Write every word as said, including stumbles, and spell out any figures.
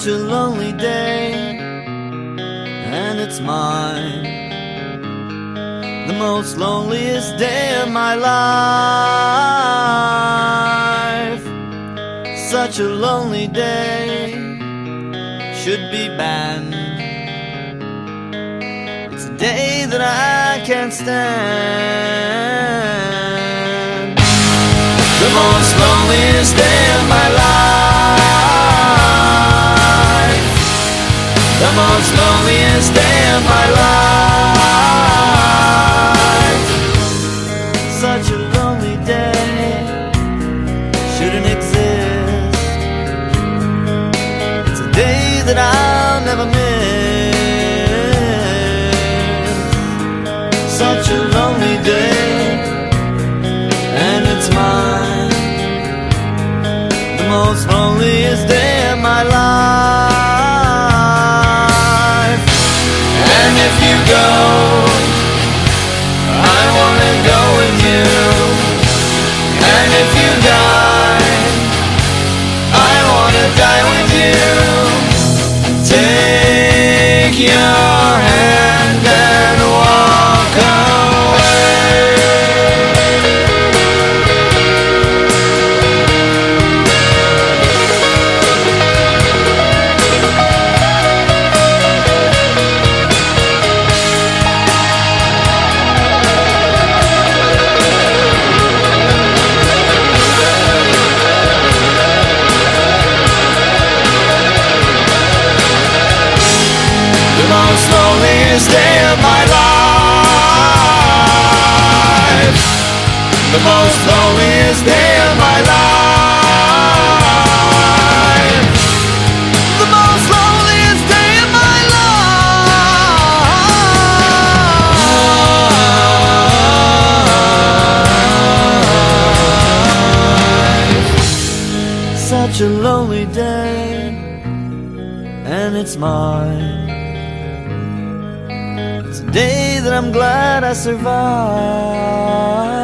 such a lonely day, and it's mine, the most loneliest day of my life. Such a lonely day should be banned. It's a day that I can't stand. The most loneliest day of my life. The most loneliest day of my life. Such a lonely day shouldn't exist. It's a day that I'll never miss. Such a lonely day, and it's mine, the most loneliest day of my life. And if you go, I wanna go with you. And if you die, I wanna die with you. Take your hand and walk away. The most loneliest day of my life. The most loneliest day of my life. The most loneliest day of my life. Such a lonely day, and it's mine. It's a day that I'm glad I survived.